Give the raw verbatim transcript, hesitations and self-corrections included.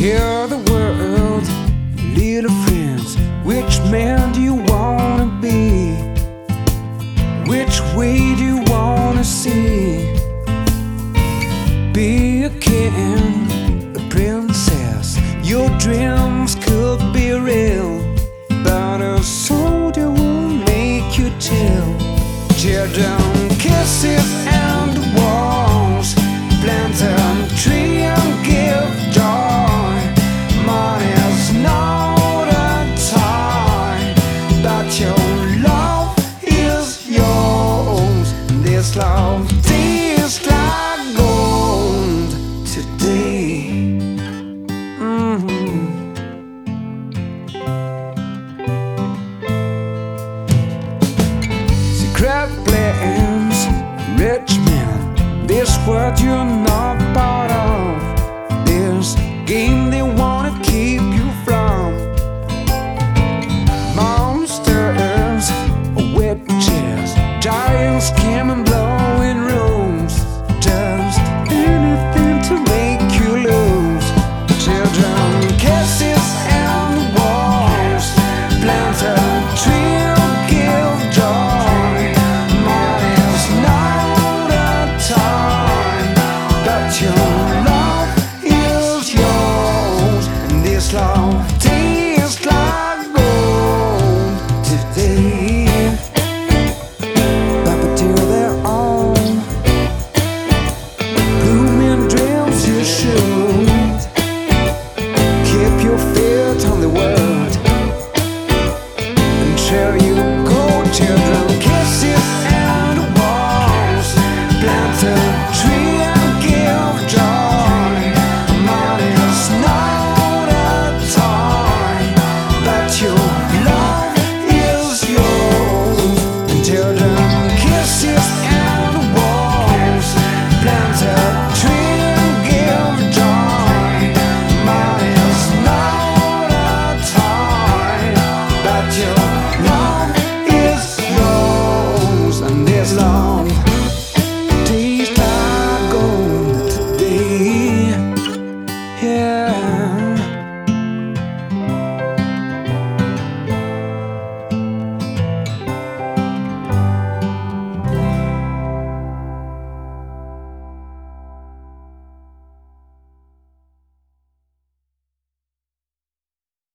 Hear the world, little friends. Which man do you wanna be? Which way do you wanna see? Be a king, a princess. Your dreams could be real, but a soldier will make you chill. Tear down kisses and walls, plant a tree and give joy. Money's not a tie, but your love is yours. This love tastes like gold today. Mm-hmm. Secret plans, rich men, this world you're not part of. This game they wanna keep you from. Monsters, witches, giants.